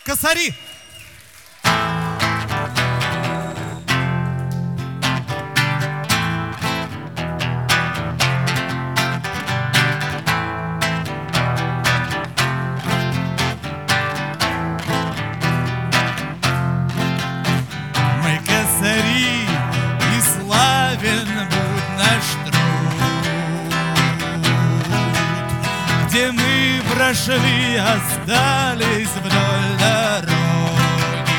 косари. Мы косари, и славен будь наш труд. Где мы прошли, остались вдоль дороги.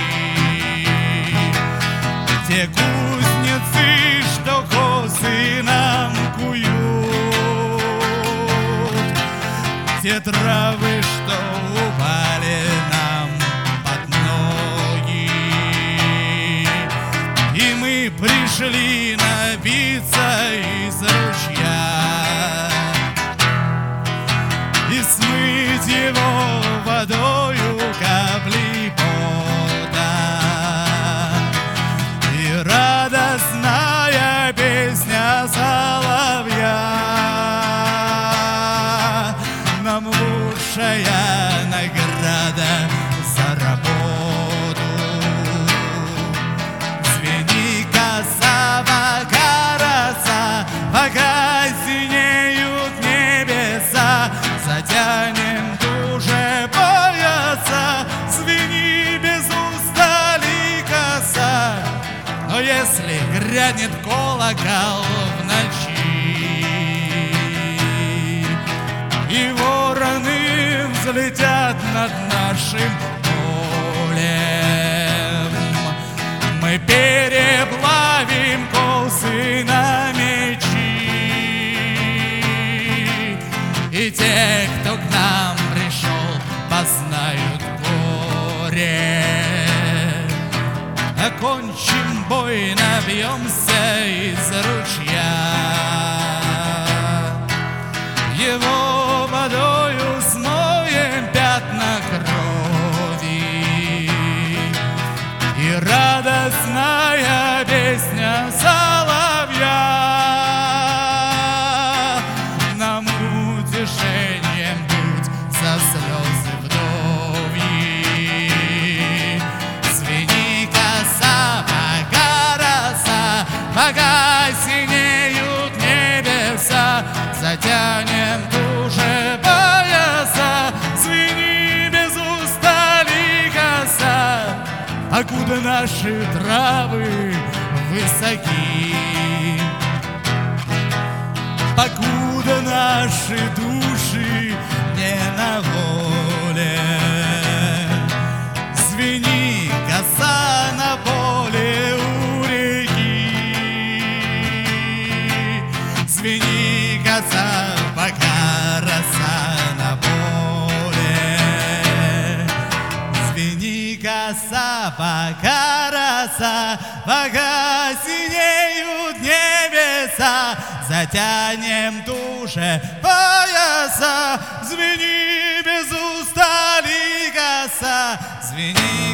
Те кузнецы, что косы нам куют, те травы, что упали нам под ноги. И мы пришли напиться из ручья и смыть его водою капли пота. И радостная песня соловья нам лучшая награда за работу. Звени коса, пока роса, пока синеют небеса, затянем туже пояса. Звени без устали коса, но если грянет колокол в ночи и вороны взлетят над нашим полем, мы переплавим косы на мечи. И те, кто к нам пришел, познают горе. Окончим бой, набьемся из ручья, его водою смоем пятна крови. И радостная песня соловья нам утешением будь за слезы вдовьи. Звени коса, пока роса, пока синеют небеса, затянем туже пояса. Звени без устали коса, покуда наши травы высоки, покуда наши души не на воле. Звени коса на поле у реки, звени коса, пока роса на поле. Звени коса, пока роса, пока синеют небеса, затянем туже пояса. Звени без устали коса, звени